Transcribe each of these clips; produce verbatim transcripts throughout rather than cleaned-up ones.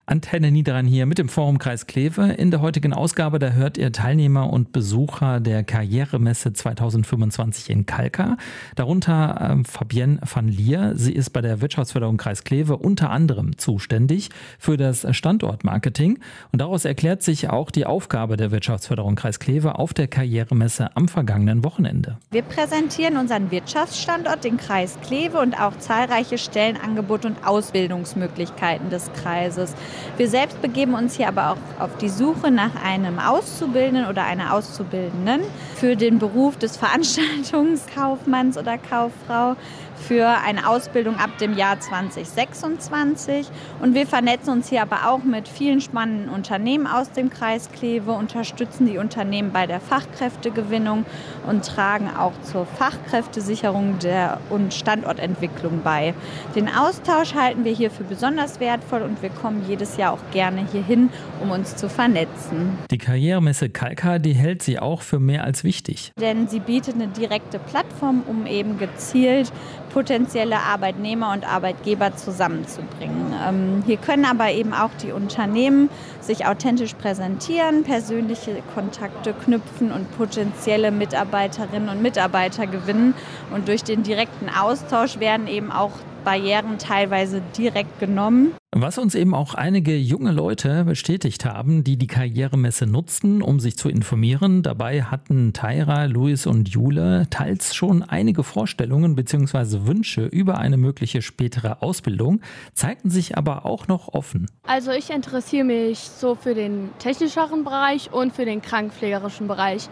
Antenne Niederrhein hier mit dem Forum Kreis Kleve. In der heutigen Ausgabe, da hört ihr Teilnehmer und Besucher der Karrieremesse zweitausendfünfundzwanzig in Kalkar. Darunter äh, Fabienne van Lier. Sie ist bei der Wirtschaftsförderung Kreis Kleve unter anderem zuständig für das Standortmarketing. Und daraus erklärt sich auch die Aufgabe der Wirtschaftsförderung Kreis Kleve auf der Karrieremesse am vergangenen Wochenende. Wir präsentieren unseren Wirtschaftsstandort, den Kreis Kleve, und auch zahlreiche Stellenangebote und Ausbildungsmöglichkeiten des Kreises. Wir selbst begeben uns hier aber auch auf die Suche nach einem Auszubildenden oder einer Auszubildenden für den Beruf des Veranstaltungskaufmanns oder Kauffrau, für eine Ausbildung ab dem Jahr zwanzig sechsundzwanzig. Und wir vernetzen uns hier aber auch mit vielen spannenden Unternehmen aus dem Kreis Kleve, unterstützen die Unternehmen bei der Fachkräftegewinnung und tragen auch zur Fachkräftesicherung der und Standortentwicklung bei. Den Austausch halten wir hier für besonders wertvoll und wir kommen jedes Jahr auch gerne hierhin, um uns zu vernetzen. Die Karrieremesse Kalkar, die hält sie auch für mehr als wichtig. Denn sie bietet eine direkte Plattform, um eben gezielt potenzielle Arbeitnehmer und Arbeitgeber zusammenzubringen. Ähm, hier können aber eben auch die Unternehmen sich authentisch präsentieren, persönliche Kontakte knüpfen und potenzielle Mitarbeiterinnen und Mitarbeiter gewinnen. Und durch den direkten Austausch werden eben auch Barrieren teilweise direkt genommen. Was uns eben auch einige junge Leute bestätigt haben, die die Karrieremesse nutzten, um sich zu informieren. Dabei hatten Tyra, Luis und Jule teils schon einige Vorstellungen bzw. Wünsche über eine mögliche spätere Ausbildung, zeigten sich aber auch noch offen. Also ich interessiere mich so für den technischeren Bereich und für den krankenpflegerischen Bereich.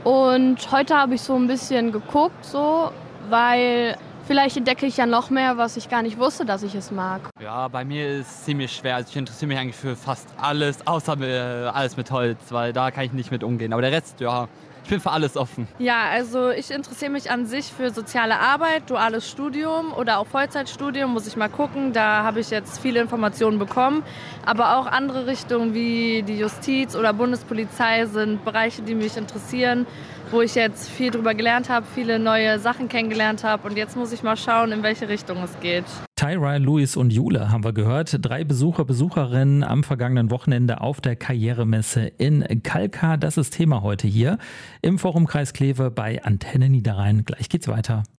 Und heute habe ich so ein bisschen geguckt, so, weil vielleicht entdecke ich ja noch mehr, was ich gar nicht wusste, dass ich es mag. Ja, bei mir ist es ziemlich schwer. Also ich interessiere mich eigentlich für fast alles, außer äh, alles mit Holz, weil da kann ich nicht mit umgehen. Aber der Rest, ja, ich bin für alles offen. Ja, also ich interessiere mich an sich für soziale Arbeit, duales Studium oder auch Vollzeitstudium, muss ich mal gucken. Da habe ich jetzt viele Informationen bekommen. Aber auch andere Richtungen wie die Justiz oder Bundespolizei sind Bereiche, die mich interessieren, wo ich jetzt viel drüber gelernt habe, viele neue Sachen kennengelernt habe. Und jetzt muss ich mal schauen, in welche Richtung es geht. Tyra, Luis und Jule haben wir gehört. Drei Besucher, Besucherinnen am vergangenen Wochenende auf der Karrieremesse in Kalkar. Das ist Thema heute hier im Forum Kreis Kleve bei Antenne Niederrhein. Gleich geht's weiter.